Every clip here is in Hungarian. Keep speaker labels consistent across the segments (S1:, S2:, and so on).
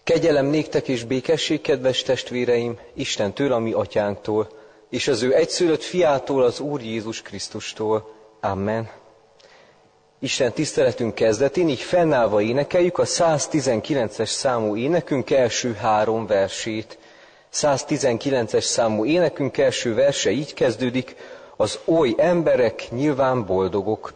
S1: Kegyelem néktek és békesség, kedves testvéreim, Istentől, a mi atyánktól, és az ő egyszülött fiától, az Úr Jézus Krisztustól. Amen. Isten tiszteletünk kezdetén így fennállva énekeljük a 119-es számú énekünk első 3 versét. 119-es számú énekünk első verse így kezdődik: az oly emberek nyilván boldogok.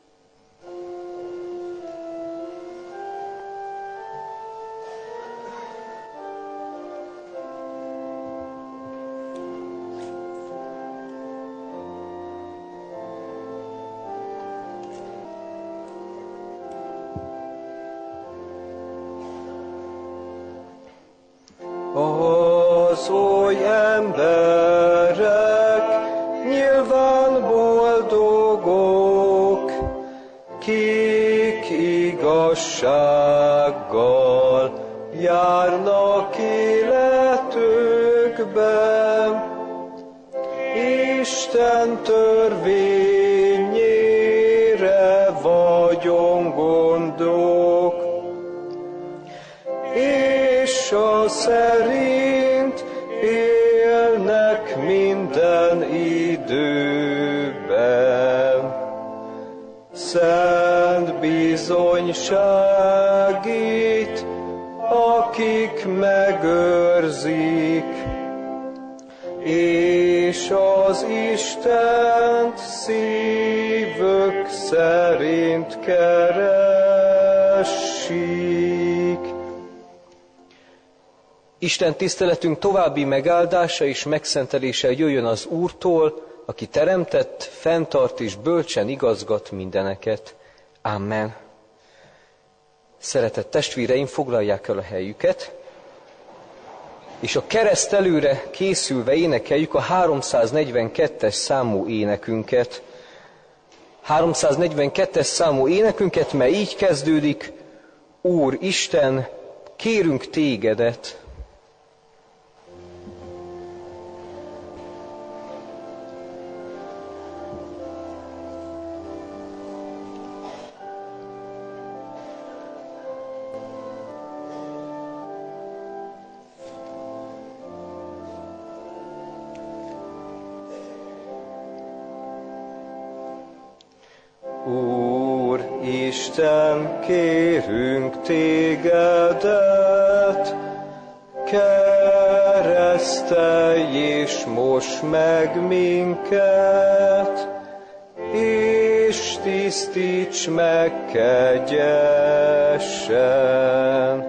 S2: Az oly emberek nyilván boldogok, kik igazsággal járnak életükben, Isten törvényére vagyon gondok, és az szerint élnek minden időben. Szent bizonyságít, akik megőrzik, és az Istent szívük szerint keresik.
S1: Isten tiszteletünk további megáldása és megszentelése jöjjön az Úrtól, aki teremtett, fenntart és bölcsen igazgat mindeneket. Amen. Szeretett testvéreim, foglalják el a helyüket, és a kereszt előre készülve énekeljük a 342-es számú énekünket. 342-es számú énekünket, mely így kezdődik: Úr Isten, kérünk tégedet.
S2: Úr Isten, kérünk tégedet, keresztelj és mosd meg minket, és tisztíts meg kegyesen.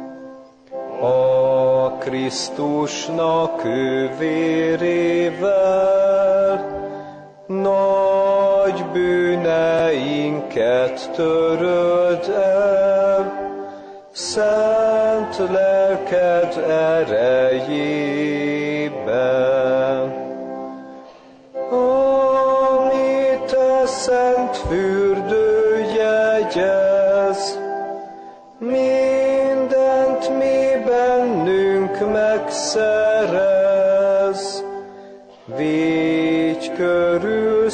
S2: A Krisztusnak ő vérével nagy bűneinket töröld el, szent lelked erejében. Ami te szent fürdő jegyez, mindent mi bennünk megszerez, védj körül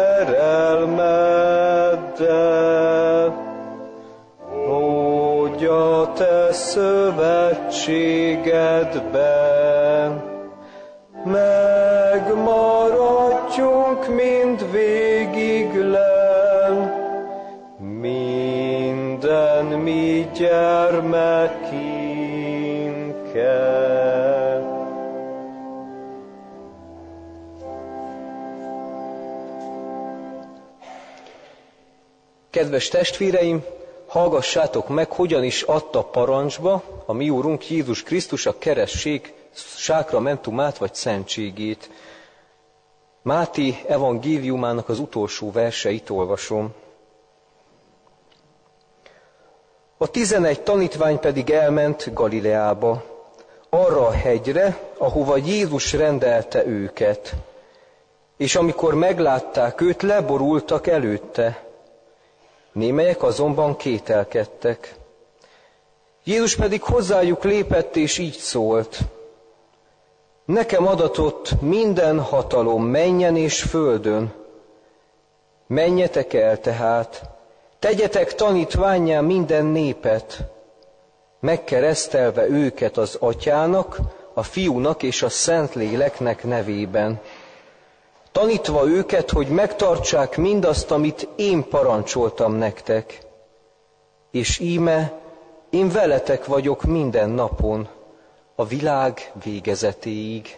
S2: szerelmeddel, hogy a te szövetségedben megmaradjunk mindvégiglen, minden mi gyermekinket.
S1: Kedves testvéreim, hallgassátok meg, hogyan is adta parancsba a mi Úrunk Jézus Krisztus a keresztség sákramentumát vagy szentségét. Máté evangéliumának az utolsó verseit olvasom. A 11 tanítvány pedig elment Galileába, arra a hegyre, ahova Jézus rendelte őket. És amikor meglátták őt, leborultak előtte. Némelyek azonban kételkedtek. Jézus pedig hozzájuk lépett, és így szólt: Nekem adatott minden hatalom mennyen és földön. Menjetek el tehát, tegyetek tanítvánnyá minden népet, megkeresztelve őket az Atyának, a Fiúnak és a Szentléleknek nevében, tanítva őket, hogy megtartsák mindazt, amit én parancsoltam nektek. És íme, én veletek vagyok minden napon, a világ végezetéig.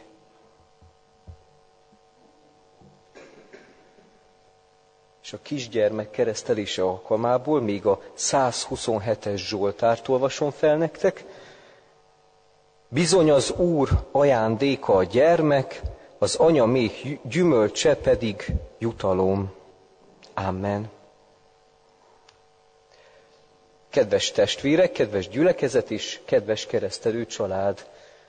S1: És a kisgyermek keresztelése alkalmából még a 127-es Zsoltárt olvasom fel nektek. Bizony az Úr ajándéka a gyermek, az anya méh gyümölcse pedig jutalom. Amen. Kedves testvérek, kedves gyülekezet és kedves keresztelő család!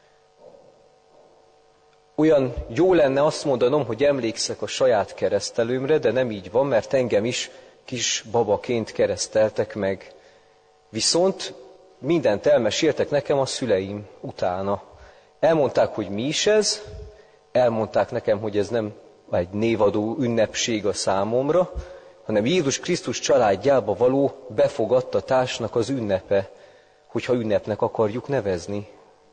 S1: Olyan jó lenne azt mondanom, hogy emlékszek a saját keresztelőmre, de nem így van, mert engem is kis babaként kereszteltek meg. Viszont mindent elmeséltek nekem a szüleim utána. Elmondták, hogy mi is ez, elmondták nekem, hogy ez nem egy névadó ünnepség a számomra, hanem Jézus Krisztus családjába való befogadtatásnak az ünnepe, hogyha ünnepnek akarjuk nevezni.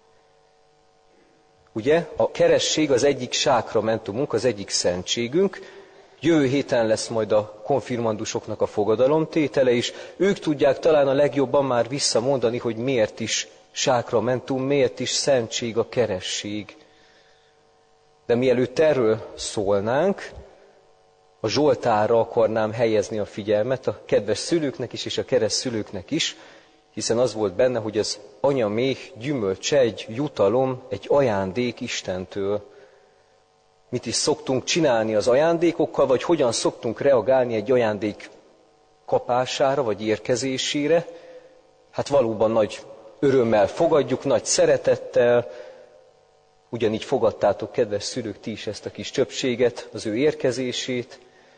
S1: Ugye, a keresztség az egyik sákramentumunk, az egyik szentségünk. Jövő héten lesz majd a konfirmandusoknak a fogadalomtétele, és ők tudják talán a legjobban már visszamondani, hogy miért is sákramentum, miért is szentség a keresztség. De mielőtt erről szólnánk, a Zsoltárra akarnám helyezni a figyelmet a kedves szülőknek is, és a keresztszülőknek is, hiszen az volt benne, hogy az anya méh gyümölcse egy jutalom, egy ajándék Istentől. Mit is szoktunk csinálni az ajándékokkal, vagy hogyan szoktunk reagálni egy ajándék kapására, vagy érkezésére? Hát valóban nagy örömmel fogadjuk, nagy szeretettel. Ugyanígy fogadtátok, kedves szülők, ti is ezt a kis csöpséget, az ő érkezését,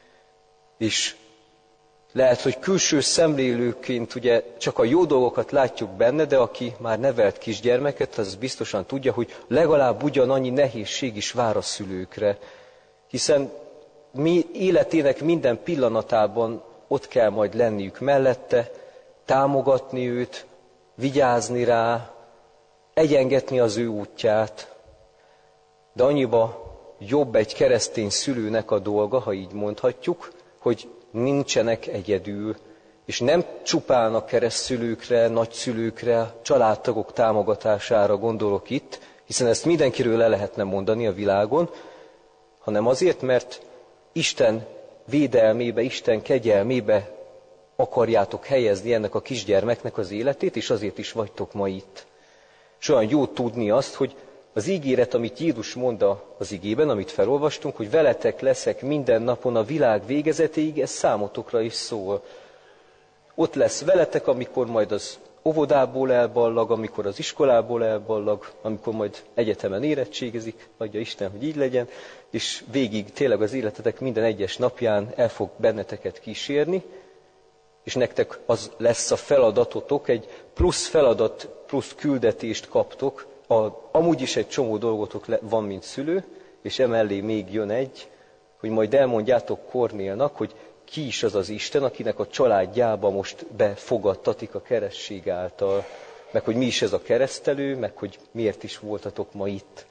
S1: és lehet, hogy külső szemlélőként ugye csak a jó dolgokat látjuk benne, de aki már nevelt kisgyermeket, az biztosan tudja, hogy legalább ugyanannyi nehézség is vár a szülőkre. Hiszen mi életének minden pillanatában ott kell majd lenniük mellette, támogatni őt, vigyázni rá, egyengetni az ő útját. De annyiba jobb egy keresztény szülőnek a dolga, ha így mondhatjuk, hogy nincsenek egyedül, és nem csupán a keresztszülőkre, nagyszülőkre, családtagok támogatására gondolok itt, hiszen ezt mindenkiről le lehetne mondani a világon, hanem azért, mert Isten védelmébe, Isten kegyelmébe akarjátok helyezni ennek a kisgyermeknek az életét, és azért is vagytok ma itt. És olyan jó tudni azt, hogy az ígéret, amit Jézus mond az igében, amit felolvastunk, hogy veletek leszek minden napon a világ végezetéig, ez számotokra is szól. Ott lesz veletek, amikor majd az óvodából elballag, amikor az iskolából elballag, amikor majd egyetemen érettségizik, adja Isten, hogy így legyen, és végig tényleg az életetek minden egyes napján el fog benneteket kísérni, és nektek az lesz a feladatotok, egy plusz feladat, plusz küldetést kaptok, amúgy is egy csomó dolgotok van, mint szülő, és emellé még jön egy, hogy majd elmondjátok Kornélnak, hogy ki is az az Isten, akinek a családjába most befogadtatik a keresztség által, meg hogy mi is ez a keresztelő, meg hogy miért is voltatok ma itt.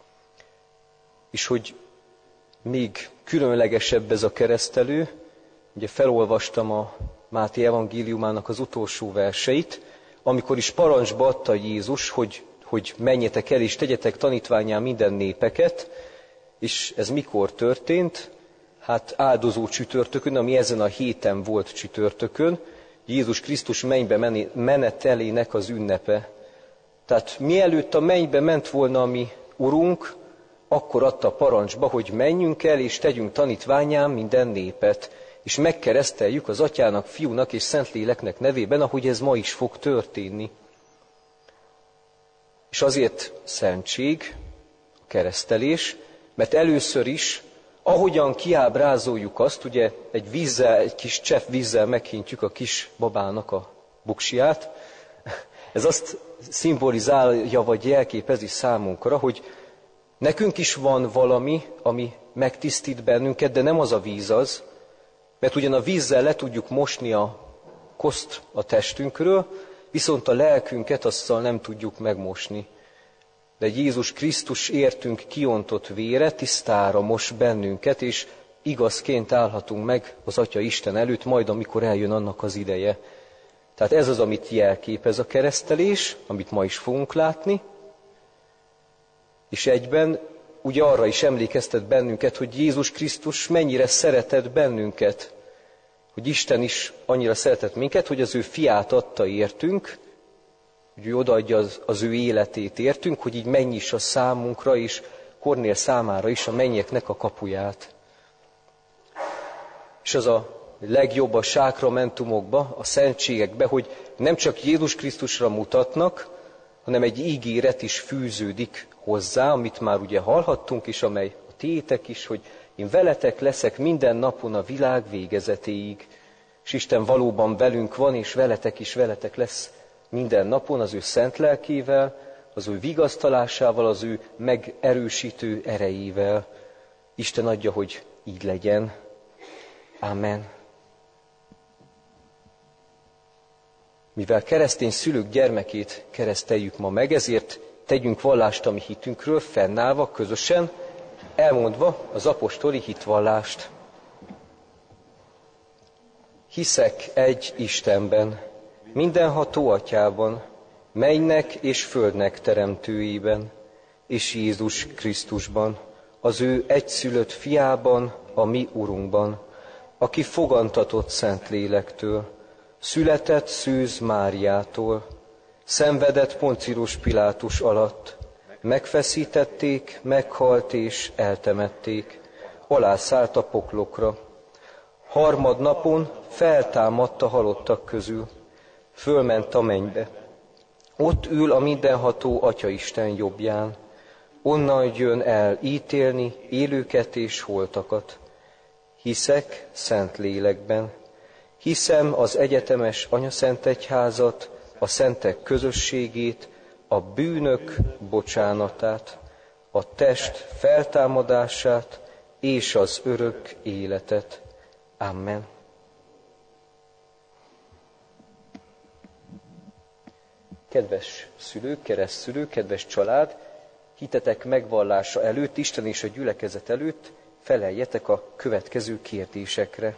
S1: És hogy még különlegesebb ez a keresztelő, ugye felolvastam a Máté evangéliumának az utolsó verseit, amikor is parancsba adta Jézus, hogy menjetek el és tegyetek tanítvánnyá minden népeket, és ez mikor történt? Hát áldozó csütörtökön, ami ezen a héten volt csütörtökön, Jézus Krisztus mennybe menetelének az ünnepe. Tehát mielőtt a mennybe ment volna a mi Urunk, akkor adta parancsba, hogy menjünk el és tegyünk tanítvánnyá minden népet, és megkereszteljük az Atyának, Fiúnak és Szentléleknek nevében, ahogy ez ma is fog történni. És azért szentség, a keresztelés, mert először is, ahogyan kiábrázoljuk azt, ugye egy kis csepp vízzel meghintjük a kis babának a buksiját, ez azt szimbolizálja, vagy jelképezi számunkra, hogy nekünk is van valami, ami megtisztít bennünket, de nem az a víz az, mert ugyan a vízzel le tudjuk mosni a koszt a testünkről, viszont a lelkünket azzal nem tudjuk megmosni. De Jézus Krisztus értünk kiontott vére tisztára mos bennünket, és igazként állhatunk meg az Atya Isten előtt, majd amikor eljön annak az ideje. Tehát ez az, amit jelképez a keresztelés, amit ma is fogunk látni, és egyben ugye arra is emlékeztet bennünket, hogy Jézus Krisztus mennyire szeretett bennünket, hogy Isten is annyira szeretett minket, hogy az ő fiát adta értünk, hogy ő odaadja az ő életét értünk, hogy így megnyissa számunkra és Kornél számára is a mennyeknek a kapuját. És az a legjobb a sákramentumokba, a szentségekbe, hogy nem csak Jézus Krisztusra mutatnak, hanem egy ígéret is fűződik hozzá, amit már ugye hallhattunk, és amely a tiétek is, hogy én veletek leszek minden napon a világ végezetéig. És Isten valóban velünk van, és veletek lesz minden napon az ő szent lelkével, az ő vigasztalásával, az ő megerősítő erejével. Isten adja, hogy így legyen. Amen. Mivel keresztény szülők gyermekét kereszteljük ma meg, ezért tegyünk vallást a mi hitünkről, fennállva, közösen, elmondva az apostoli hitvallást. Hiszek egy Istenben, mindenható Atyában, mennynek és földnek teremtőjében, és Jézus Krisztusban, az ő egyszülött fiában, a mi Urunkban, aki fogantatott Szentlélektől, született Szűz Máriától, szenvedett Poncius Pilátus alatt, megfeszítették, meghalt és eltemették, alászállt a poklokra. Harmadnapon feltámadt a halottak közül, fölment a mennybe. Ott ül a mindenható Atyaisten jobbján, onnan jön el ítélni élőket és holtakat. Hiszek szent lélekben, hiszem az egyetemes anyaszentegyházat, a szentek közösségét, a bűnök bocsánatát, a test feltámadását és az örök életet. Amen. Kedves szülők, keresztszülők, kedves család, hitetek megvallása előtt, Isten és a gyülekezet előtt feleljetek a következő kérdésekre.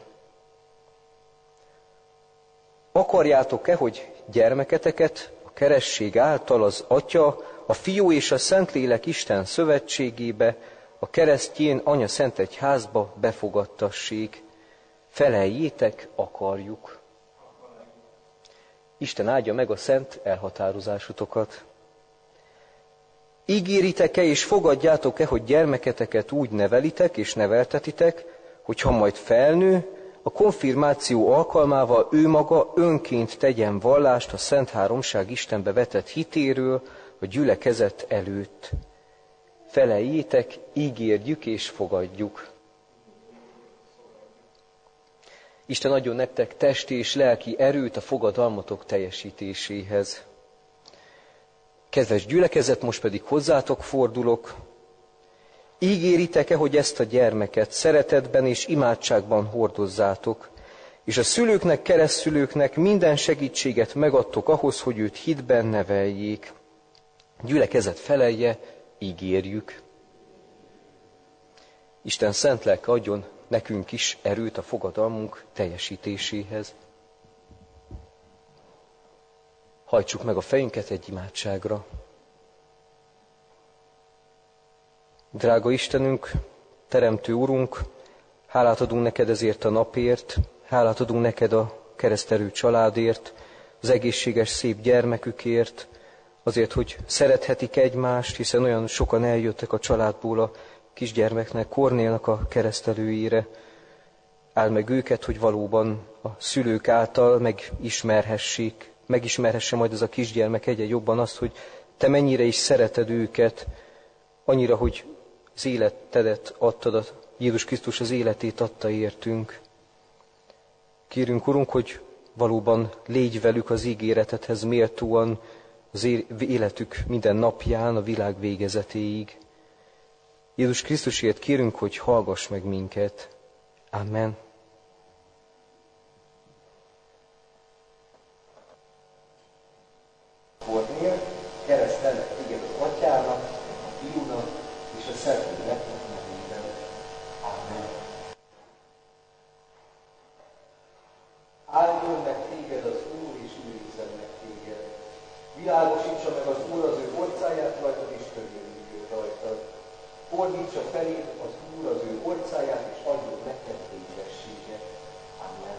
S1: Akarjátok-e, hogy gyermeketeket a keresztség által az Atya, a Fiú és a Szentlélek Isten szövetségébe, a keresztjén Anya Szentegyházba befogadtassék? Feleljétek, akarjuk. Isten áldja meg a szent elhatározásotokat. Ígéritek-e és fogadjátok-e, hogy gyermeketeket úgy nevelitek és neveltetitek, hogy ha majd felnő, a konfirmáció alkalmával ő maga önként tegyen vallást a Szent Háromság Istenbe vetett hitéről a gyülekezet előtt. Feleljétek, ígérjük és fogadjuk. Isten adjon nektek testi és lelki erőt a fogadalmatok teljesítéséhez. Kedves gyülekezet, most pedig hozzátok fordulok. Ígéritek-e, hogy ezt a gyermeket szeretetben és imádságban hordozzátok, és a szülőknek, keresztszülőknek minden segítséget megadtok ahhoz, hogy őt hitben neveljék? Gyülekezet felelje, ígérjük. Isten szent lelke adjon nekünk is erőt a fogadalmunk teljesítéséhez. Hajtsuk meg a fejünket egy imádságra. Drága Istenünk, Teremtő Urunk, hálát adunk neked ezért a napért, hálát adunk neked a keresztelő családért, az egészséges, szép gyermekükért, azért, hogy szerethetik egymást, hiszen olyan sokan eljöttek a családból a kisgyermeknek, Kornélnak a keresztelőjére. Áld meg őket, hogy valóban a szülők által megismerhesse majd ez a kisgyermek egyre jobban azt, hogy te mennyire is szereted őket, annyira, hogy az életedet adtad, Jézus Krisztus az életét adta értünk. Kérünk, Urunk, hogy valóban légy velük az ígéretedhez méltóan az életük minden napján, a világ végezetéig. Jézus Krisztusért kérünk, hogy hallgass meg minket. Amen. keresztelek téged az Atyának, a Fiúnak és a Szentléleknek nevében. Amen. Áldjon meg téged az Úr, és őrizzen meg téged. Világosítsa meg az Úr az ő orcáját rajtad, és könyörüljön rajtad. Fordítsa feléd az Úr az ő orcáját, és adjon neked békességet. Amen.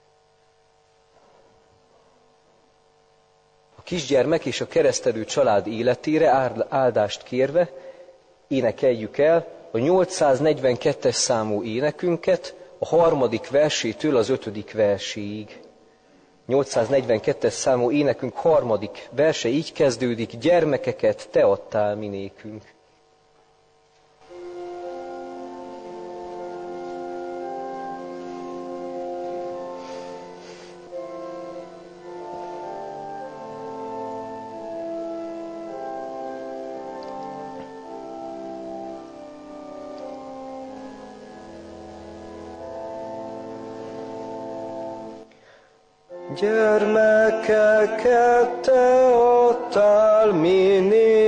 S1: A kisgyermek és a keresztelő család életére áldást kérve énekeljük el a 842-es számú énekünket, a 3. versétől az 5. verséig. 842-es számú énekünk 3. verse így kezdődik: gyermekeket te adtál mi nékünk.
S2: Gyermekeket te adtál mi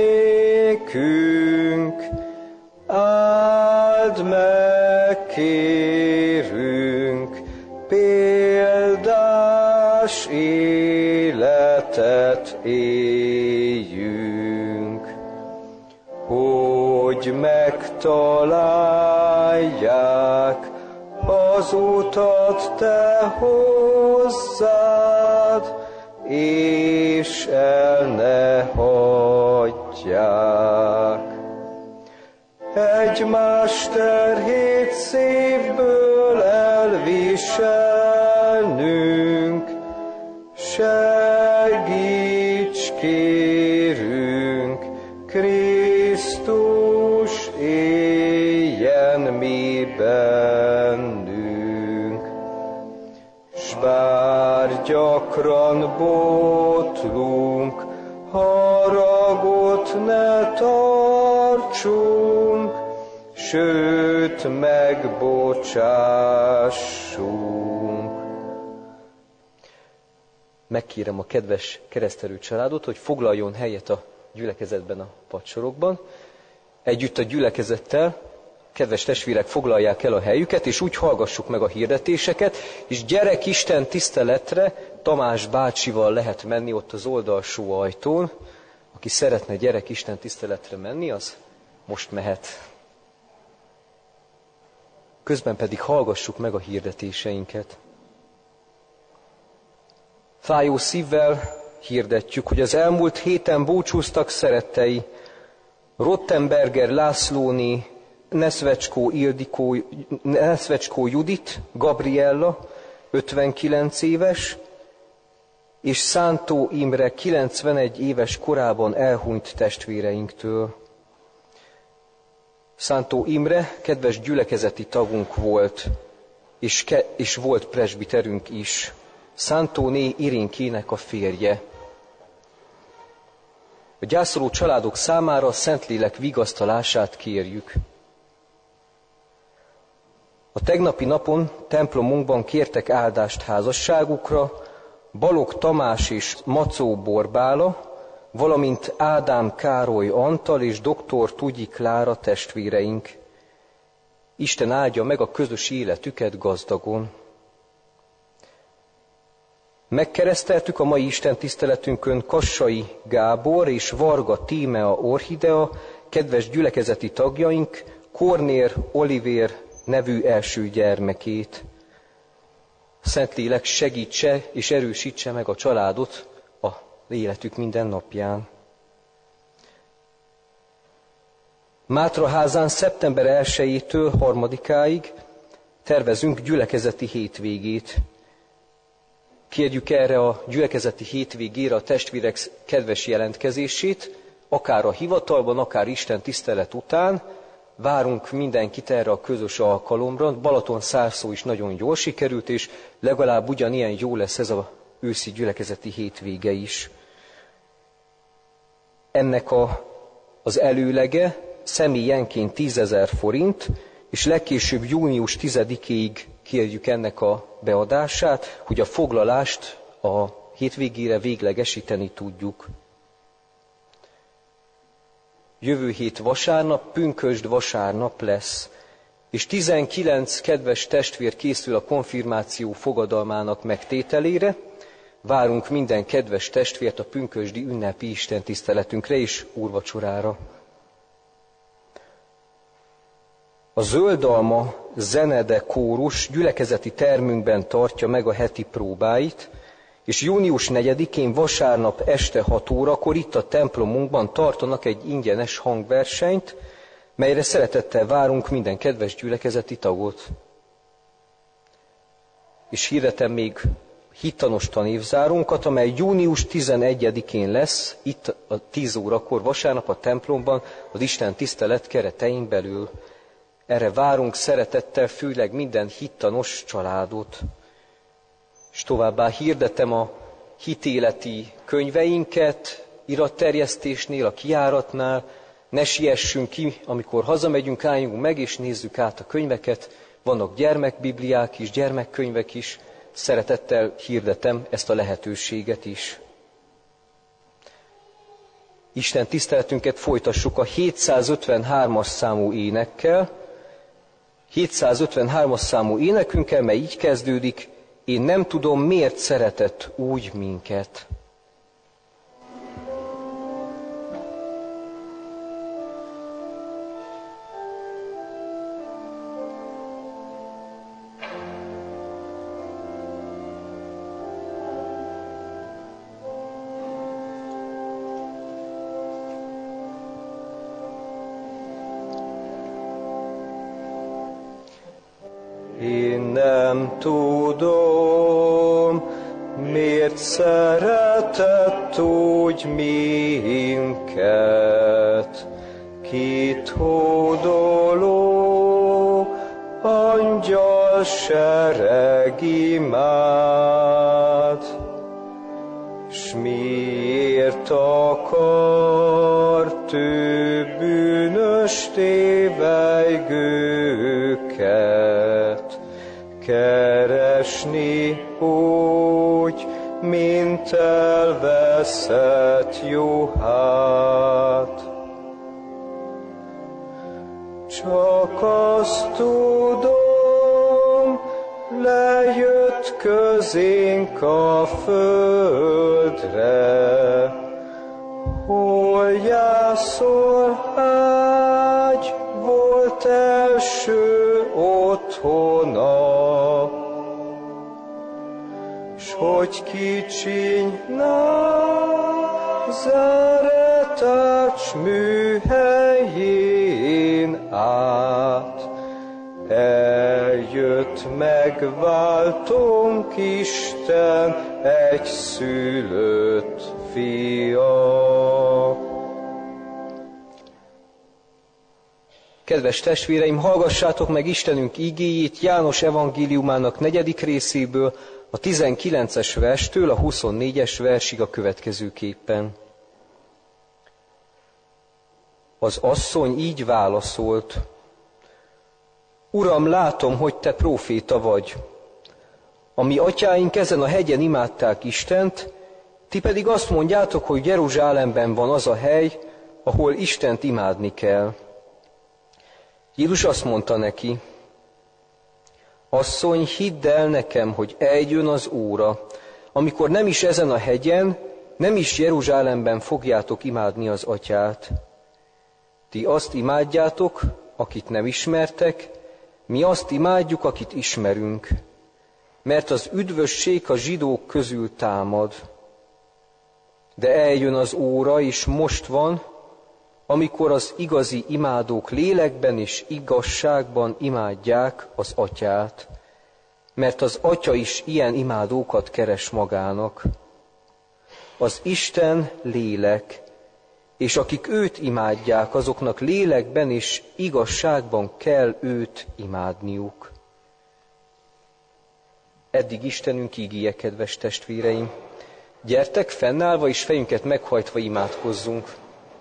S2: nékünk, áld meg, kérünk, példás életet éljünk, hogy megtalálják az utat te hozzád, és el ne hagyják. Egymás terhét szívből elviselnünk, segíts, kérünk, Krisztus éljen mi bennünk. S bár gyakran botlunk, haragot ne tartsunk, sőt megbocsássunk.
S1: Megkérem a kedves keresztelő családot, hogy foglaljon helyet a gyülekezetben a padsorokban. Együtt a gyülekezettel, kedves testvérek, foglalják el a helyüket, és úgy hallgassuk meg a hirdetéseket, és gyerek Isten tiszteletre Tamás bácsival lehet menni ott az oldalsó ajtón. Aki szeretne gyerek Isten tiszteletre menni, az most mehet. Közben pedig hallgassuk meg a hirdetéseinket. Fájó szívvel hirdetjük, hogy az elmúlt héten búcsúztak szerettei Rottenberger Lászlóné, Neszvecskó Judit, Gabriella, 59 éves, és Szántó Imre 91 éves korában elhunyt testvéreinktől. Szántó Imre kedves gyülekezeti tagunk volt, és volt presbiterünk is. Szántóné Irénkének a férje. A gyászoló családok számára a Szentlélek vigasztalását kérjük. A tegnapi napon templomunkban kértek áldást házasságukra Balogh Tamás és Macó Borbála, valamint Ádám Károly Antal és dr. Tugyi Klára testvéreink. Isten áldja meg a közös életüket gazdagon. Megkereszteltük a mai Isten tiszteletünkön Kassai Gábor és Varga Tímea Orhidea, kedves gyülekezeti tagjaink, Kornér Olivér nevű első gyermekét. Szentlélek segítse és erősítse meg a családot a életük minden napján. Mátraházán szeptember 1-től 3-áig tervezünk gyülekezeti hétvégét. Kérjük erre a gyülekezeti hétvégére a testvérek kedves jelentkezését, akár a hivatalban, akár Isten tisztelet után. Várunk mindenkit erre a közös alkalomra. Balatonszárszó is nagyon jól sikerült, és legalább ugyanilyen jó lesz ez az őszi gyülekezeti hétvége is. Ennek az előlege személyenként 10 000 forint, és legkésőbb június 10-ig kérjük ennek a beadását, hogy a foglalást a hétvégére véglegesíteni tudjuk. Jövő hét vasárnap, pünkösd vasárnap lesz, és 19 kedves testvér készül a konfirmáció fogadalmának megtételére. Várunk minden kedves testvért a pünkösdi ünnepi istentiszteletünkre és úrvacsorára. A Zöldalma Zenede kórus gyülekezeti termünkben tartja meg a heti próbáit, és június 4-én vasárnap este 6 órakor itt a templomunkban tartanak egy ingyenes hangversenyt, melyre szeretettel várunk minden kedves gyülekezeti tagot. És hirdetem még hittanos tanévzárunkat, amely június 11-én lesz, itt a 10 órakor vasárnap a templomban, az Isten tisztelet keretein belül. Erre várunk szeretettel főleg minden hittanos családot. És továbbá hirdetem a hitéleti könyveinket, iratterjesztésnél, a kijáratnál. Ne siessünk ki, amikor hazamegyünk, álljunk meg és nézzük át a könyveket. Vannak gyermekbibliák is, gyermekkönyvek is. Szeretettel hirdetem ezt a lehetőséget is. Isten tiszteletünket folytassuk a 753-as számú énekkel. 753-as számú énekünkkel, mely így kezdődik: én nem tudom, miért szeretett úgy minket.
S2: Én nem tudom, miért szeretett úgy minket, kit hódoló angyal sereg imád, s miért akart ő bűnös tévejgőket keresni úgy, mint elveszett juhát. Csak azt tudom, lejött közénk a földre, hol jászol ágy volt első otthona, s hogy kicsiny Názáretács műhelyén át eljött megváltónk Isten egyszülött fia.
S1: Kedves testvéreim, hallgassátok meg Istenünk igéjét János evangéliumának 4. részéből, a 19-es verstől a 24-es versig a következőképpen. Az asszony így válaszolt: Uram, látom, hogy te próféta vagy. A mi atyáink ezen a hegyen imádták Istent, ti pedig azt mondjátok, hogy Jeruzsálemben van az a hely, ahol Istent imádni kell. Jézus azt mondta neki: Asszony, hidd el nekem, hogy eljön az óra, amikor nem is ezen a hegyen, nem is Jeruzsálemben fogjátok imádni az atyát. Ti azt imádjátok, akit nem ismertek, mi azt imádjuk, akit ismerünk, mert az üdvösség a zsidók közül támad. De eljön az óra, és most van, amikor az igazi imádók lélekben és igazságban imádják az atyát, mert az atya is ilyen imádókat keres magának. Az Isten lélek, és akik őt imádják, azoknak lélekben és igazságban kell őt imádniuk. Eddig Istenünk ígéje, kedves testvéreim. Gyertek, fennállva és fejünket meghajtva imádkozzunk.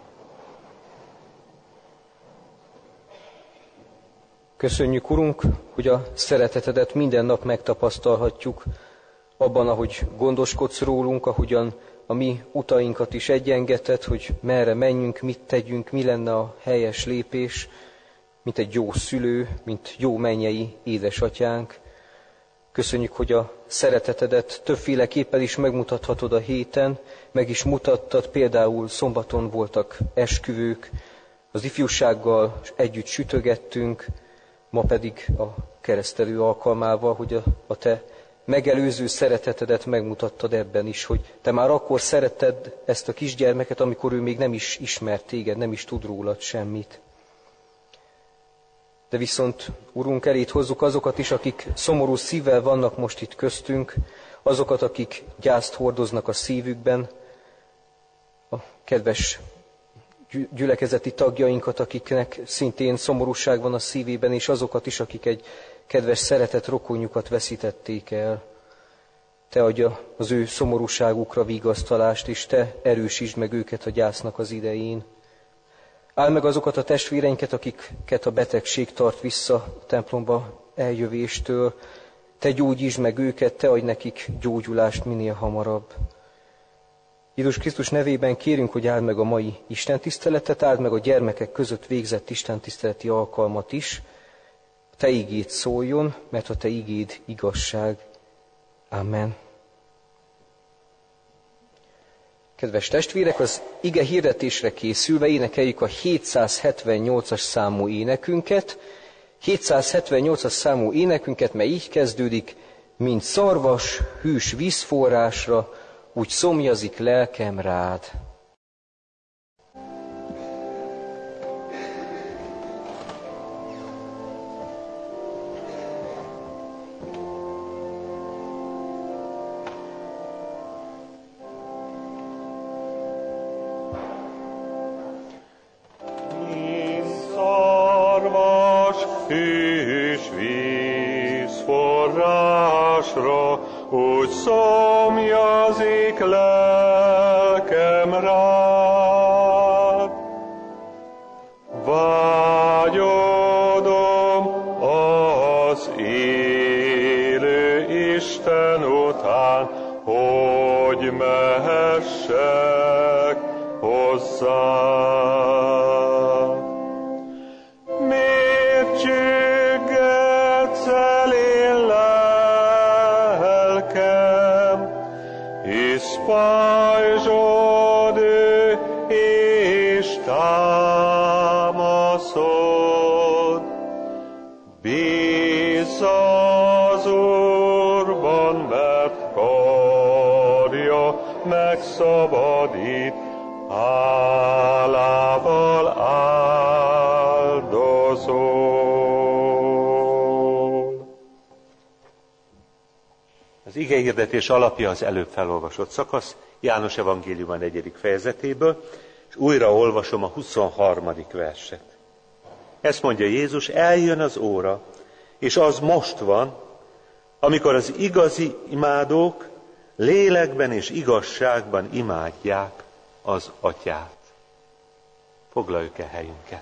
S1: Köszönjük, Urunk, hogy a szeretetedet minden nap megtapasztalhatjuk abban, ahogy gondoskodsz rólunk, ahogyan a mi utainkat is egyengeted, hogy merre menjünk, mit tegyünk, mi lenne a helyes lépés, mint egy jó szülő, mint jó mennyei édesatyánk. Köszönjük, hogy a szeretetedet többféleképpen is megmutathatod a héten, meg is mutattad, például szombaton voltak esküvők, az ifjúsággal együtt sütögettünk, ma pedig a keresztelő alkalmával, hogy a te megelőző szeretetedet megmutattad ebben is, hogy te már akkor szeretted ezt a kisgyermeket, amikor ő még nem is ismert téged, nem is tud rólad semmit. De viszont, Urunk, elét hozzuk azokat is, akik szomorú szívvel vannak most itt köztünk, azokat, akik gyászt hordoznak a szívükben, a kedves gyülekezeti tagjainkat, akiknek szintén szomorúság van a szívében, és azokat is, akik egy kedves szeretett rokonjukat veszítették el. Te adj az ő szomorúságukra vigasztalást, és te erősítsd meg őket a gyásznak az idején. Áld meg azokat a testvéreinket, akiket a betegség tart vissza a templomba eljövéstől. Te gyógyítsd meg őket, te adj nekik gyógyulást minél hamarabb. Jézus Krisztus nevében kérünk, hogy áld meg a mai istentiszteletet, áld meg a gyermekek között végzett istentiszteleti alkalmat is. Te igéd szóljon, mert a te igéd igazság. Amen. Kedves testvérek, az ige hirdetésre készülve énekeljük a 778-as számú énekünket. 778-as számú énekünket, mely így kezdődik: mint szarvas hűs vízforrásra, úgy szomjazik lelkem rád.
S2: Hűs vízforrásra, úgy szomjazik lelkem rád. Vágyodom az élő Isten után, hogy mehessek hozzá. Pajzsod ő és támaszod, bízz az Úrban, mert karja megszabadít, hálával áldozol.
S3: Az igehirdetés alapja az előbb felolvasott szakasz, János evangéliuma 4. fejezetéből, és újra olvasom a 23. verset. Ezt mondja Jézus: eljön az óra, és az most van, amikor az igazi imádók lélekben és igazságban imádják az Atyát. Foglaljuk el helyünket.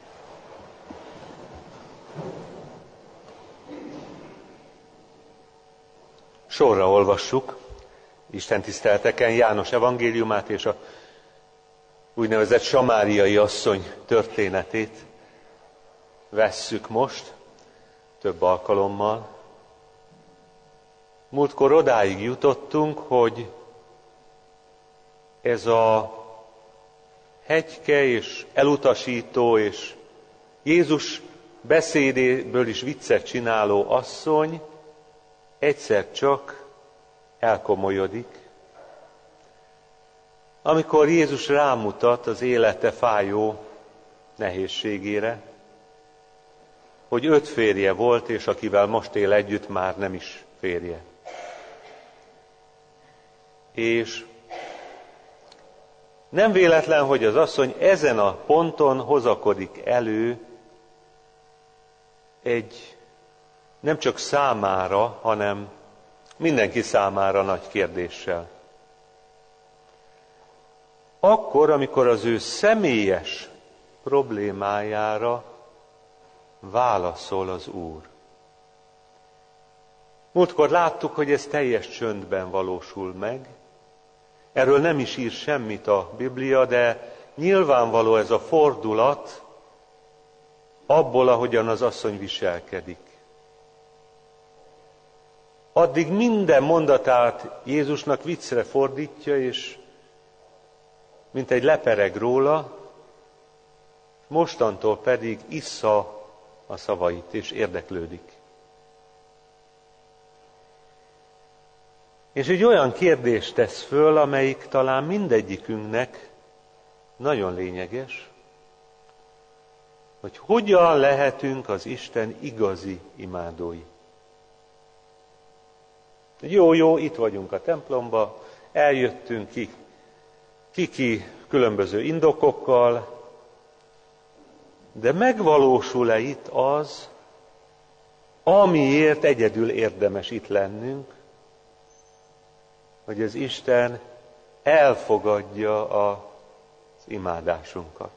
S3: Sorra olvassuk istentiszteleteken János evangéliumát és a úgynevezett samáriai asszony történetét vesszük most, több alkalommal. Múltkor odáig jutottunk, hogy ez a hegyke és elutasító és Jézus beszédéből is viccet csináló asszony egyszer csak elkomolyodik, amikor Jézus rámutat az élete fájó nehézségére, hogy 5 férje volt, és akivel most él együtt, már nem is férje. És nem véletlen, hogy az asszony ezen a ponton hozakodik elő egy nem csak számára, hanem mindenki számára nagy kérdéssel. Akkor, amikor az ő személyes problémájára válaszol az Úr. Múltkor láttuk, hogy ez teljes csöndben valósul meg, Erről nem is ír semmit a Biblia, de nyilvánvaló ez a fordulat abból, ahogyan az asszony viselkedik. Addig minden mondatát Jézusnak viccre fordítja, és mint egy lepereg róla, mostantól pedig issza a szavait, és érdeklődik. És egy olyan kérdést tesz föl, amelyik talán mindegyikünknek nagyon lényeges, hogy hogyan lehetünk az Isten igazi imádói. Jó, itt vagyunk a templomba, eljöttünk ki különböző indokokkal, de megvalósul-e itt az, amiért egyedül érdemes itt lennünk, hogy az Isten elfogadja az imádásunkat.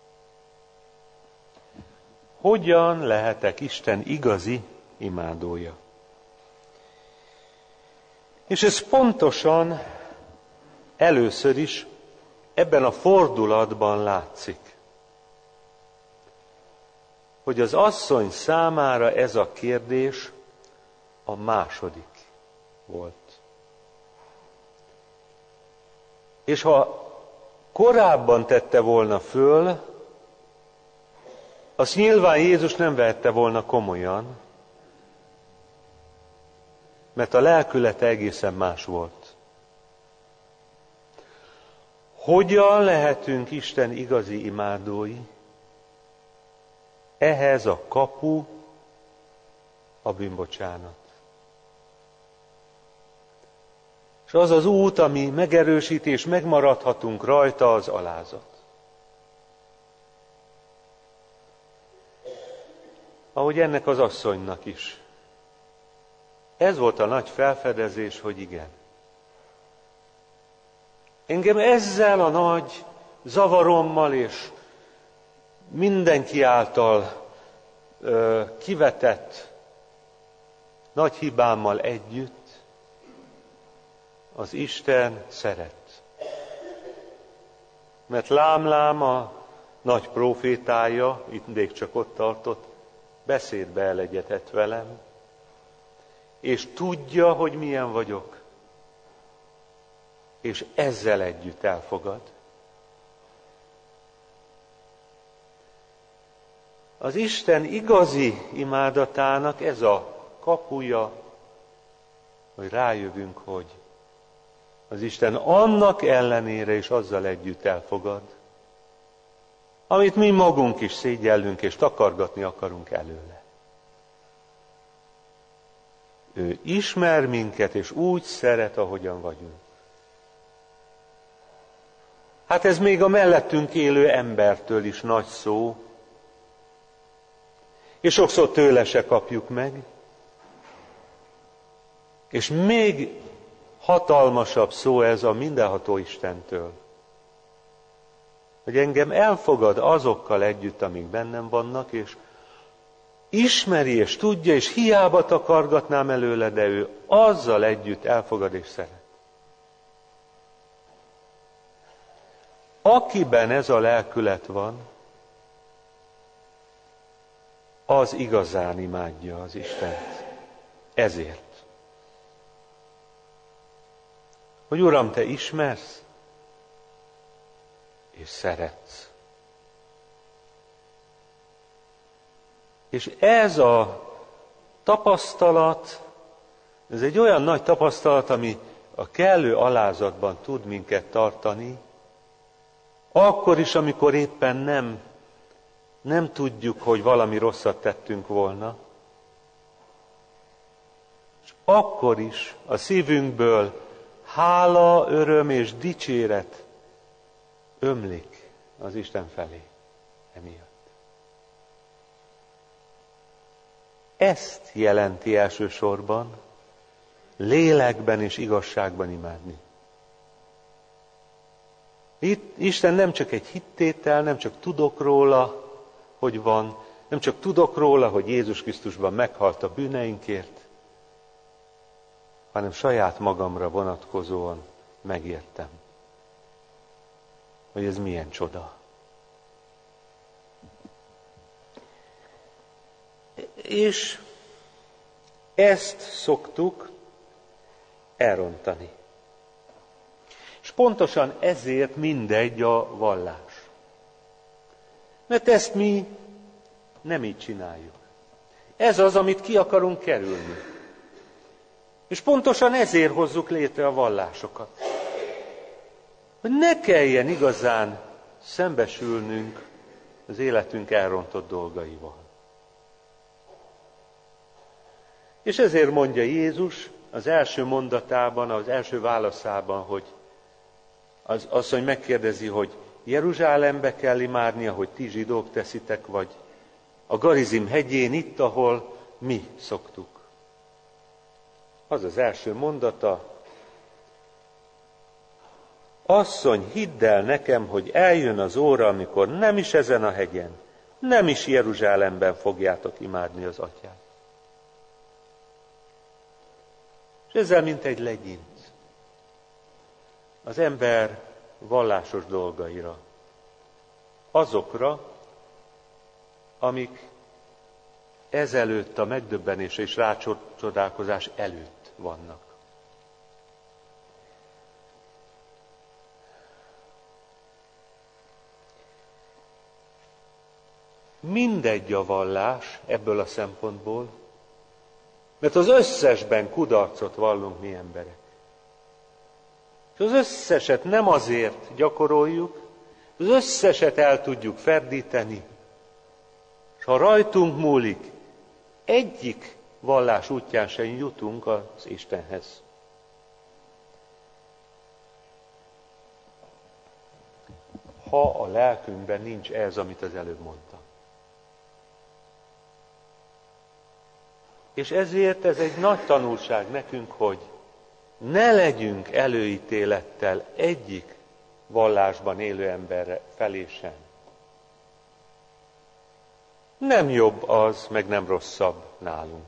S3: Hogyan lehetek Isten igazi imádója? És ez pontosan először is ebben a fordulatban látszik, hogy az asszony számára ez a kérdés a második volt. És ha korábban tette volna föl, azt nyilván Jézus nem vehette volna komolyan, mert a lelkülete egészen más volt. Hogyan lehetünk Isten igazi imádói? Ehhez a kapu a bűnbocsánat. És az az út, ami megerősít és megmaradhatunk rajta, az alázat. Ahogy ennek az asszonynak is. Ez volt a nagy felfedezés, hogy igen. Engem ezzel a nagy zavarommal és mindenki által kivetett nagy hibámmal együtt az Isten szeret. Mert lám a nagy prófétája, itt még csak ott tartott, beszédbe elegyedett velem, és tudja, hogy milyen vagyok, és ezzel együtt elfogad. Az Isten igazi imádatának ez a kapuja, hogy rájövünk, hogy az Isten annak ellenére és azzal együtt elfogad, amit mi magunk is szégyellünk és takargatni akarunk előle. Ő ismer minket, és úgy szeret, ahogyan vagyunk. Hát ez még a mellettünk élő embertől is nagy szó, és sokszor tőle se kapjuk meg, és még hatalmasabb szó ez a mindenható Istentől, hogy engem elfogad azokkal együtt, amik bennem vannak, és ismeri és tudja, és hiába takargatnám előle, de ő azzal együtt elfogad és szeret. Akiben ez a lelkület van, az igazán imádja az Istent. Ezért. Hogy Uram, Te ismersz, és szeretsz. És ez a tapasztalat, ez egy olyan nagy tapasztalat, ami a kellő alázatban tud minket tartani, akkor is, amikor éppen nem tudjuk, hogy valami rosszat tettünk volna, és akkor is a szívünkből hála, öröm és dicséret ömlik az Isten felé emiatt. Ezt jelenti elsősorban lélekben és igazságban imádni. Itt Isten nem csak egy hittétel, nem csak tudok róla, hogy van, nem csak tudok róla, hogy Jézus Krisztusban meghalt a bűneinkért, hanem saját magamra vonatkozóan megértem. hogy ez milyen csoda. És ezt szoktuk elrontani. És pontosan ezért mindegy a vallás. Mert ezt mi nem így csináljuk. Ez az, amit ki akarunk kerülni. És pontosan ezért hozzuk létre a vallásokat. Hogy ne kelljen igazán szembesülnünk az életünk elrontott dolgaival. És ezért mondja Jézus az első mondatában, az első válaszában, hogy az asszony megkérdezi, hogy Jeruzsálembe kell imádni, ahogy ti zsidók teszitek, vagy a Garizim hegyén, itt, ahol mi szoktuk. Az az első mondata: asszony, hidd el nekem, hogy eljön az óra, amikor nem is ezen a hegyen, nem is Jeruzsálemben fogjátok imádni az Atyát. És ezzel mint egy legyint az ember vallásos dolgaira, azokra, amik ezelőtt a megdöbbenés és rácsodálkozás előtt vannak. Mindegy a vallás ebből a szempontból, mert az összesben kudarcot vallunk mi emberek. És az összeset nem azért gyakoroljuk, az összeset el tudjuk ferdíteni, és ha rajtunk múlik, egyik vallás útján sem jutunk az Istenhez. Ha a lelkünkben nincs ez, amit az előbb mondtam. És ezért ez egy nagy tanulság nekünk, hogy ne legyünk előítélettel egyik vallásban élő ember felé sem. Nem jobb az, meg nem rosszabb nálunk.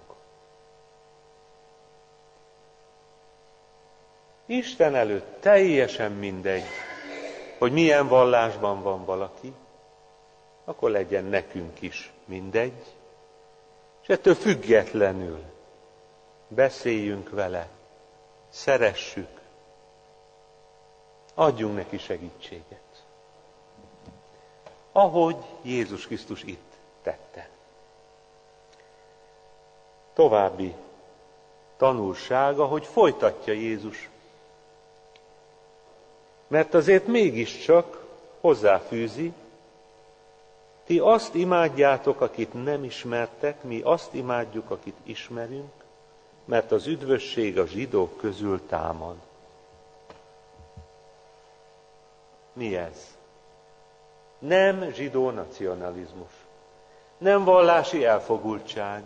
S3: Isten előtt teljesen mindegy, hogy milyen vallásban van valaki, akkor legyen nekünk is mindegy, és ettől függetlenül beszéljünk vele, szeressük, adjunk neki segítséget. Ahogy Jézus Krisztus itt tette. További tanulsága, hogy folytatja Jézus. Mert azért mégiscsak hozzáfűzi, ti azt imádjátok, akit nem ismertek, mi azt imádjuk, akit ismerünk, mert az üdvösség a zsidók közül támad. Mi ez? Nem zsidó nacionalizmus, nem vallási elfogultság.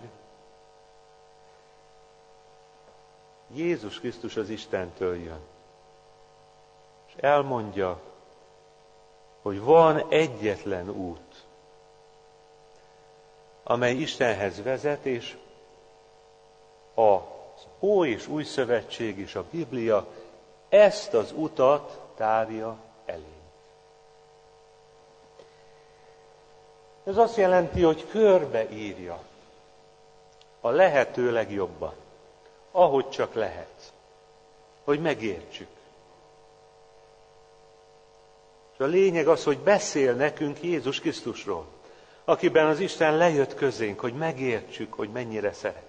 S3: Jézus Krisztus az Istentől jön, és elmondja, hogy van egyetlen út, amely Istenhez vezet, és az Ó és Új Szövetség és a Biblia ezt az utat tárja elénk. Ez azt jelenti, hogy körbeírja a lehető legjobban, ahogy csak lehet, hogy megértsük. És a lényeg az, hogy beszél nekünk Jézus Krisztusról, akiben az Isten lejött közénk, hogy megértsük, hogy mennyire szeret.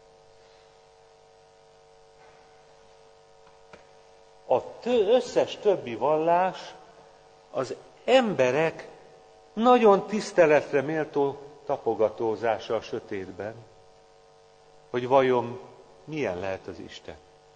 S3: Az összes többi vallás az emberek nagyon tiszteletre méltó tapogatózása a sötétben, hogy vajon milyen lehet az Isten.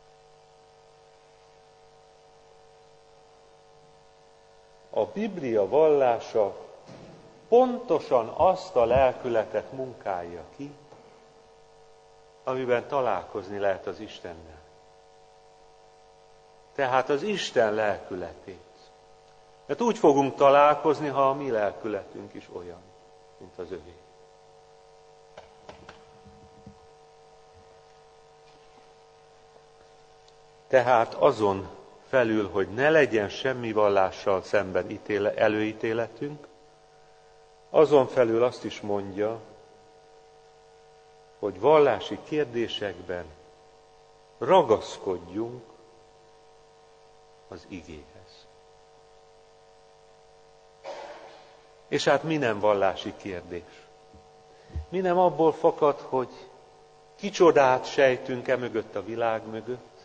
S3: A Biblia vallása pontosan azt a lelkületet munkálja ki, amiben találkozni lehet az Istennel. Tehát az Isten lelkületét. Mert úgy fogunk találkozni, ha a mi lelkületünk is olyan, mint az övé. Tehát azon felül, hogy ne legyen semmi vallással szemben előítéletünk, azon felül azt is mondja, hogy vallási kérdésekben ragaszkodjunk az igéhez. És hát mi nem vallási kérdés? Mi nem abból fakad, hogy kicsodát sejtünk mögött a világ mögött,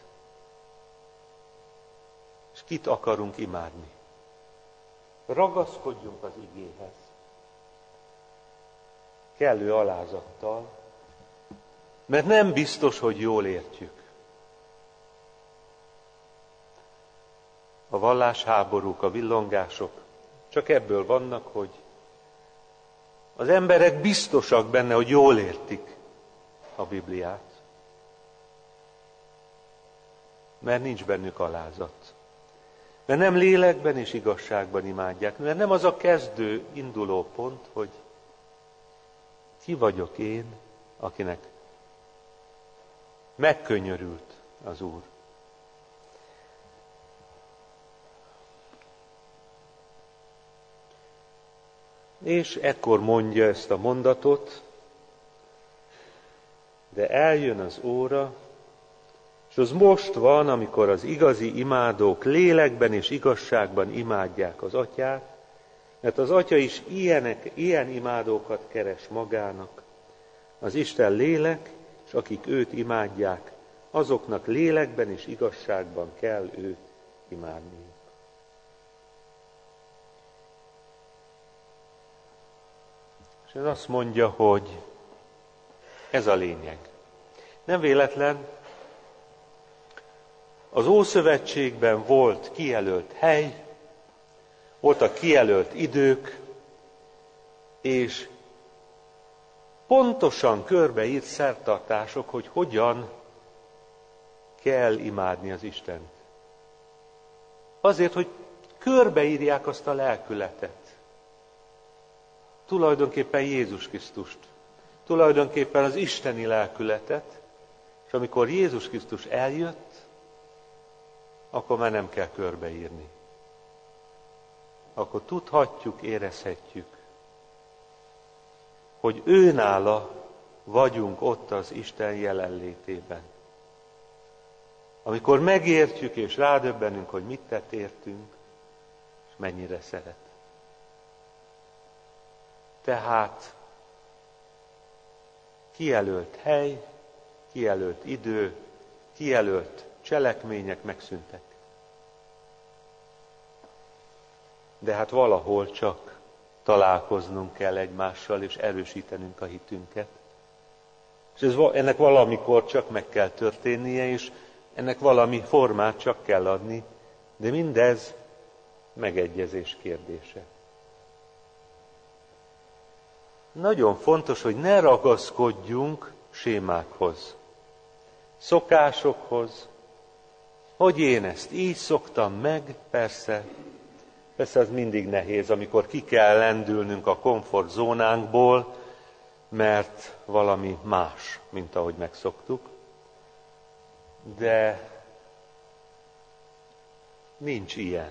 S3: és kit akarunk imádni? Ragaszkodjunk az igéhez. Kellő alázattal, mert nem biztos, hogy jól értjük. A vallásháborúk, a villongások csak ebből vannak, hogy az emberek biztosak benne, hogy jól értik a Bibliát. Mert nincs bennük alázat. Mert nem lélekben és igazságban imádják. Mert nem az a kezdő, induló pont, hogy ki vagyok én, akinek megkönyörült az Úr. És ekkor mondja ezt a mondatot, de eljön az óra, és az most van, amikor az igazi imádók lélekben és igazságban imádják az Atyát, mert az Atya is ilyen imádókat keres magának. Az Isten lélek, és akik őt imádják, azoknak lélekben és igazságban kell őt imádniuk. És ez azt mondja, hogy ez a lényeg. Nem véletlen, az Ószövetségben volt kijelölt hely, voltak kijelölt idők, és pontosan körbeírt szertartások, hogy hogyan kell imádni az Istent. Azért, hogy körbeírják azt a lelkületet. Tulajdonképpen Jézus Krisztust. Tulajdonképpen az isteni lelkületet, és amikor Jézus Krisztus eljött, akkor már nem kell körbeírni. Akkor tudhatjuk, érezhetjük, hogy őnála vagyunk ott az Isten jelenlétében. Amikor megértjük és rádöbbenünk, hogy mit tett értünk, és mennyire szeret. Tehát kijelölt hely, kijelölt idő, kijelölt cselekmények megszűntek. De hát valahol csak találkoznunk kell egymással, és erősítenünk a hitünket. És ennek valamikor csak meg kell történnie, és ennek valami formát csak kell adni, de mindez megegyezés kérdése. Nagyon fontos, hogy ne ragaszkodjunk sémákhoz, szokásokhoz, hogy én ezt így szoktam meg, persze az mindig nehéz, amikor ki kell lendülnünk a komfortzónánkból, mert valami más, mint ahogy megszoktuk. De nincs ilyen.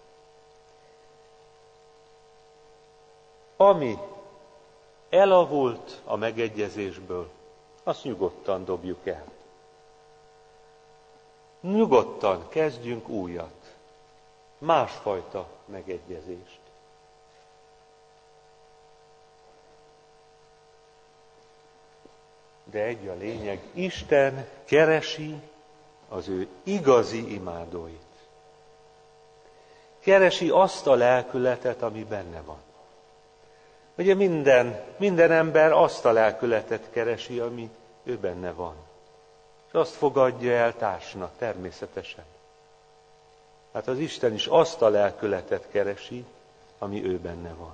S3: Ami elavult a megegyezésből, azt nyugodtan dobjuk el. Nyugodtan kezdjünk újat. Másfajta megegyezést. De egy a lényeg, Isten keresi az ő igazi imádóit. Keresi azt a lelkületet, ami benne van. Ugye minden ember azt a lelkületet keresi, ami ő benne van. És azt fogadja el társnak, természetesen. Hát az Isten is azt a lelkületet keresi, ami ő benne van.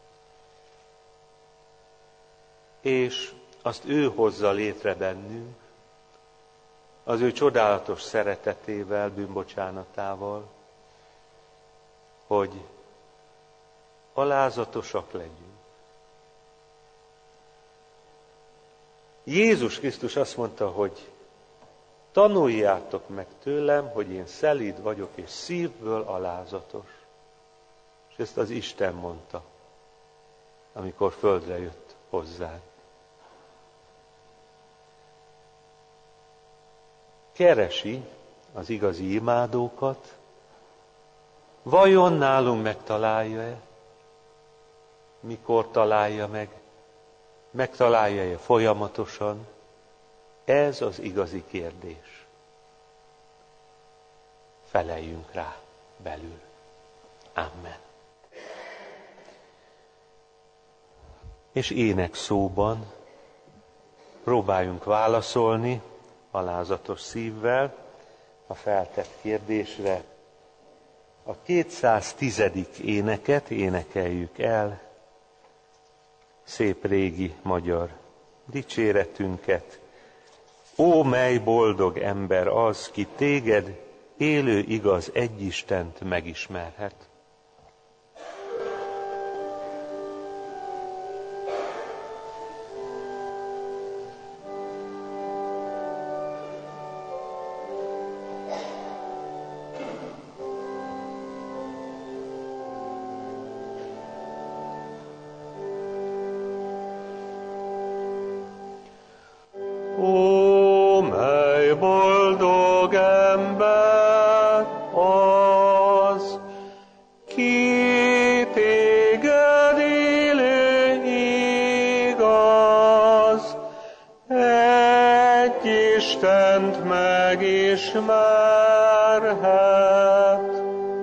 S3: És azt ő hozza létre bennünk, az ő csodálatos szeretetével, bűnbocsánatával, hogy alázatosak legyünk. Jézus Krisztus azt mondta, hogy tanuljátok meg tőlem, hogy én szelíd vagyok, és szívből alázatos. És ezt az Isten mondta, amikor földre jött hozzánk. Keresi az igazi imádókat, vajon nálunk megtalálja-e? Mikor találja meg? Megtalálja-e folyamatosan? Ez az igazi kérdés. Feleljünk rá belül. Amen. És énekszóban próbáljunk válaszolni alázatos szívvel a feltett kérdésre. A 210. éneket énekeljük el, szép régi magyar dicséretünket. Ó, mely boldog ember az, ki téged, élő igaz egyistent megismerhet.
S2: Ó, mely boldog ember az, ki téged élő igaz, egy Istent megismerhet,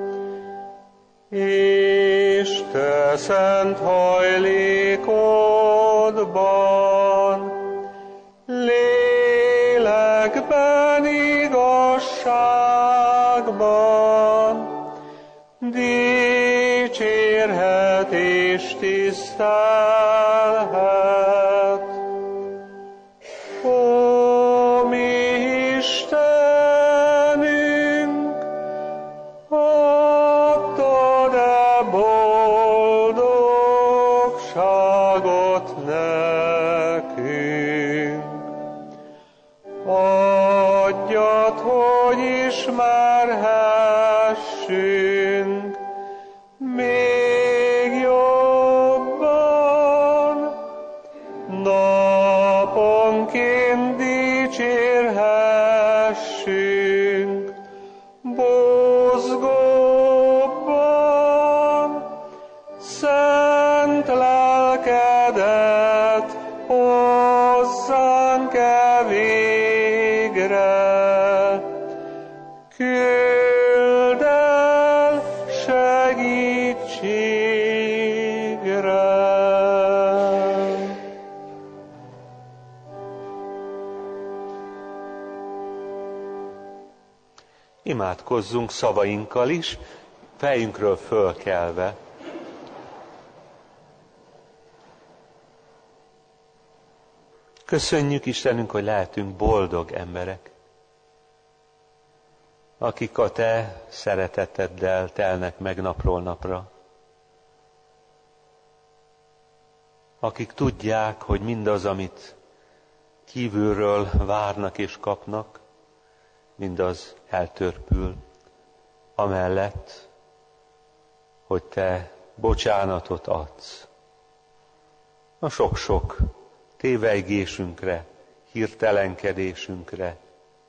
S2: és te szent hajlékodban lélekben, igazságban dicsérhet és tisztelhet. Ó, mi Istenünk, adtad-e boldogságot nekünk? Adjad, hogy ismerhessünk még jobban, naponként dicsérhessünk buzgóbban, szent lelkedet hozzánk-e végre. Küld el segítségre.
S3: Imádkozzunk szavainkkal is, fejünkről fölkelve. Köszönjük Istenünk, hogy lehetünk boldog emberek, akik a Te szereteteddel telnek meg napról napra. Akik tudják, hogy mindaz, amit kívülről várnak és kapnak, mindaz eltörpül, amellett, hogy Te bocsánatot adsz a sok-sok tévejgésünkre, hirtelenkedésünkre,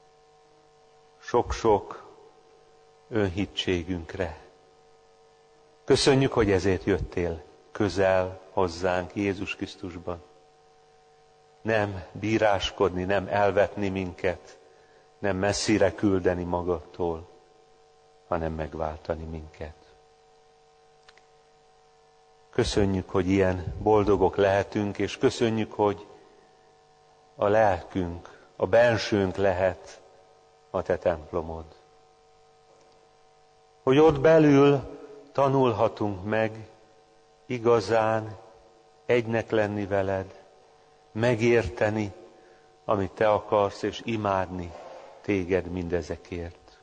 S3: sok-sok önhitségünkre. Köszönjük, hogy ezért jöttél közel hozzánk Jézus Krisztusban. Nem bíráskodni, nem elvetni minket, nem messzire küldeni magadtól, hanem megváltani minket. Köszönjük, hogy ilyen boldogok lehetünk, és köszönjük, hogy a lelkünk, a bensőnk lehet a Te templomod. Hogy ott belül tanulhatunk meg igazán egynek lenni veled, megérteni, amit Te akarsz, és imádni Téged mindezekért.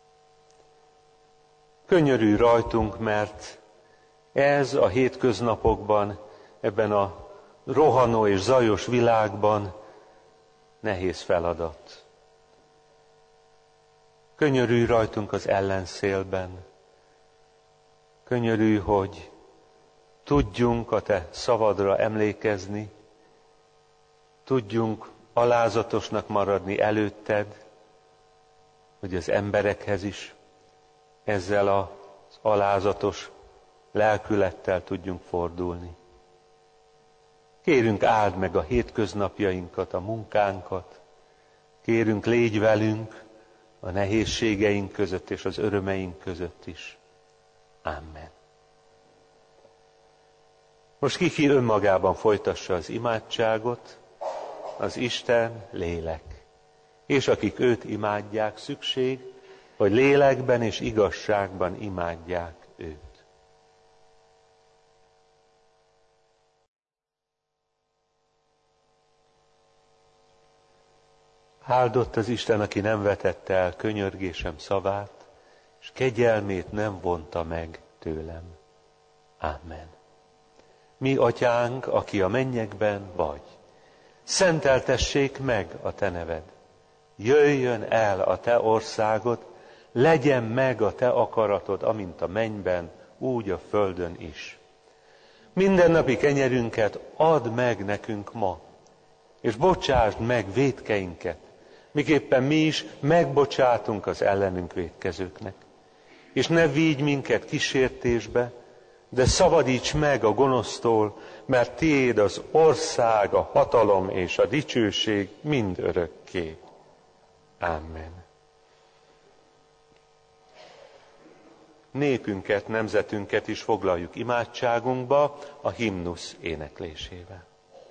S3: Könyörülj rajtunk, mert ez a hétköznapokban, ebben a rohanó és zajos világban nehéz feladat. Könyörülj rajtunk az ellenszélben. Könyörülj, hogy tudjunk a Te szavadra emlékezni, tudjunk alázatosnak maradni előtted, hogy az emberekhez is ezzel az alázatos lelkülettel tudjunk fordulni. Kérünk, áld meg a hétköznapjainkat, a munkánkat, kérünk, légy velünk a nehézségeink között és az örömeink között is. Amen. Most ki önmagában folytassa az imádságot, az Isten lélek. És akik őt imádják, szükség, hogy lélekben és igazságban imádják őt. Áldott az Isten, aki nem vetette el könyörgésem szavát, és kegyelmét nem vonta meg tőlem. Amen. Mi, Atyánk, aki a mennyekben vagy, szenteltessék meg a Te neved. Jöjjön el a Te országod, legyen meg a Te akaratod, amint a mennyben, úgy a földön is. Mindennapi kenyerünket add meg nekünk ma, és bocsásd meg vétkeinket, miképpen mi is megbocsátunk az ellenünk vétkezőknek. És ne vigy minket kísértésbe, de szabadíts meg a gonosztól, mert tiéd az ország, a hatalom és a dicsőség mind örökké. Amen. Népünket, nemzetünket is foglaljuk imádságunkba a himnusz éneklésével.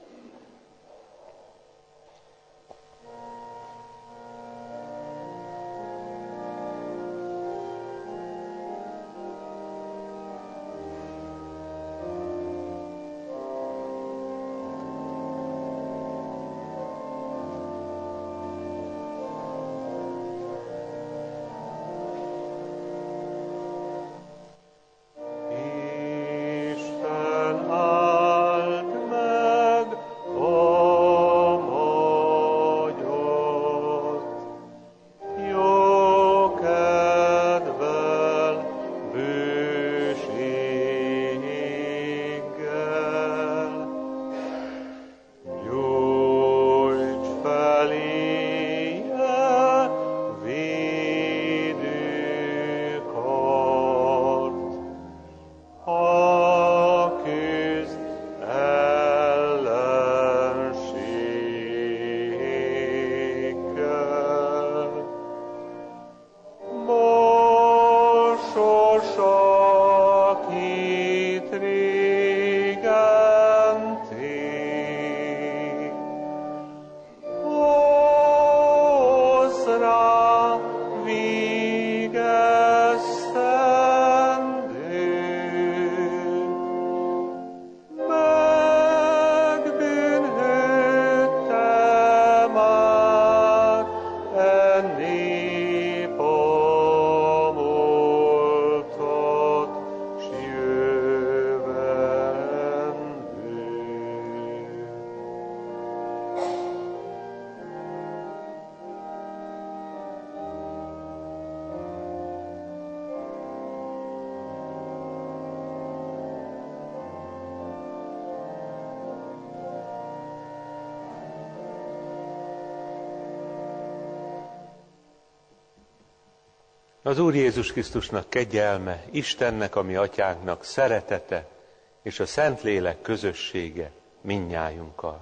S3: Az Úr Jézus Krisztusnak kegyelme, Istennek, a mi atyánknak szeretete, és a Szentlélek közössége mindnyájunkkal.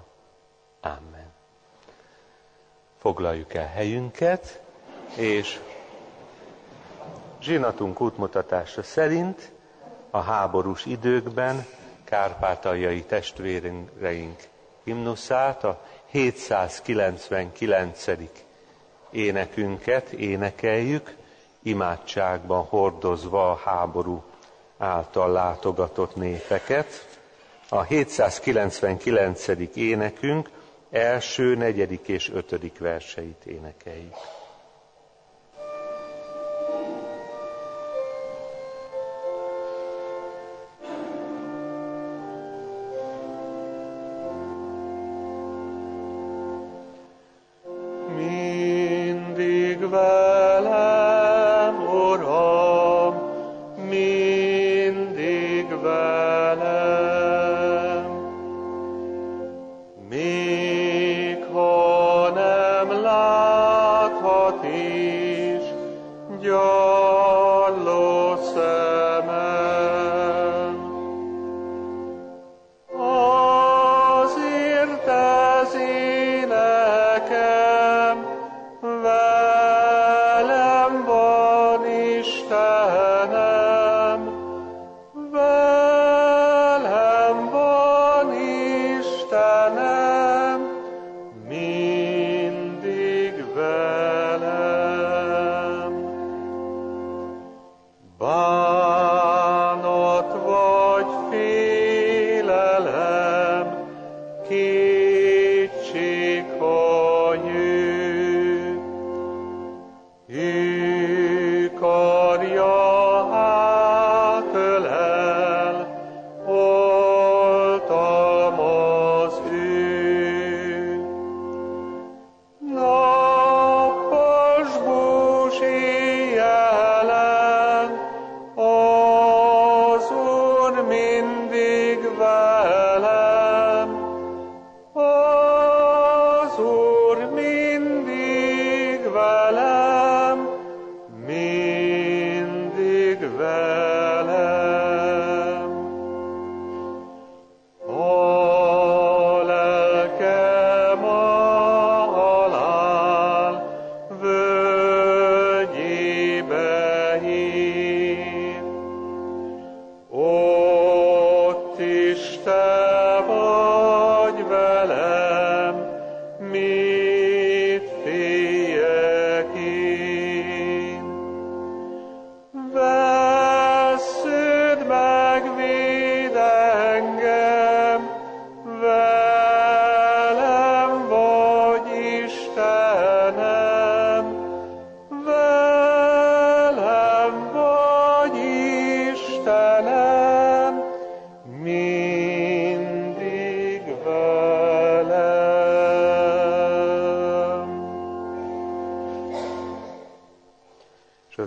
S3: Amen. Foglaljuk el helyünket, és zsinatunk útmutatása szerint a háborús időkben kárpátaljai testvéreink himnuszát, a 799. énekünket énekeljük, imádságban hordozva a háború által látogatott népeket. A 799. énekünk első, 4. és 5. verseit énekeljük.
S2: Mindig velem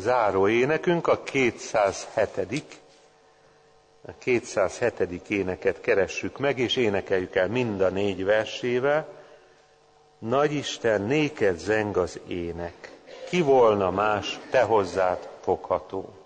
S3: záró énekünk a 207. éneket keressük meg, és énekeljük el mind a 4 versével. Nagy Isten, néked zeng az ének, ki volna más, te hozzád fogható.